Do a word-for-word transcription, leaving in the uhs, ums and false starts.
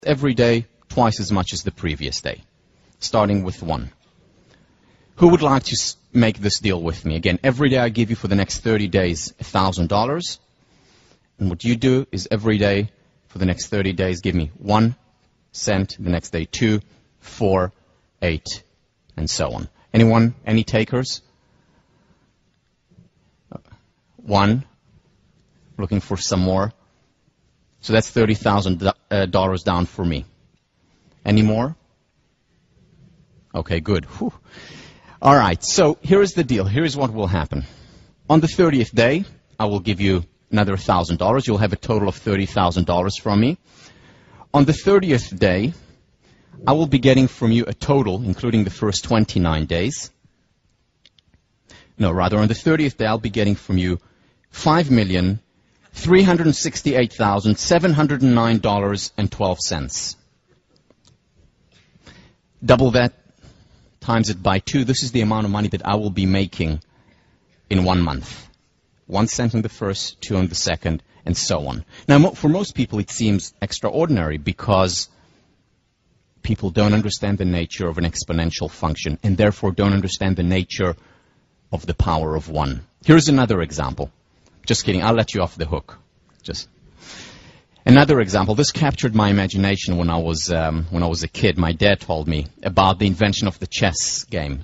every day twice as much as the previous day, starting with one. Who would like to s- make this deal with me? Again, every day I give you for the next thirty days one thousand dollars. And what you do is every day for the next thirty days give me one cent, the next day two, four, eight, and so on. Anyone? Any takers? One. Looking for some more. So that's thirty thousand dollars down for me. Any more? Okay, good. Whew. All right, so here is the deal. Here is what will happen. On the thirtieth day, I will give you another one thousand dollars. You'll have a total of thirty thousand dollars from me. On the thirtieth day, I will be getting from you a total, including the first twenty-nine days. No, rather, on the thirtieth day, I'll be getting from you five million three hundred sixty-eight thousand seven hundred nine dollars and twelve cents. Double that, times it by two. This is the amount of money that I will be making in one month. One cent on the first, two on the second, and so on. Now, mo- for most people, it seems extraordinary because people don't understand the nature of an exponential function and therefore don't understand the nature of the power of one. Here's another example. Just kidding, I'll let you off the hook. Just another example. This captured my imagination when I was um, when I was a kid. My dad told me about the invention of the chess game.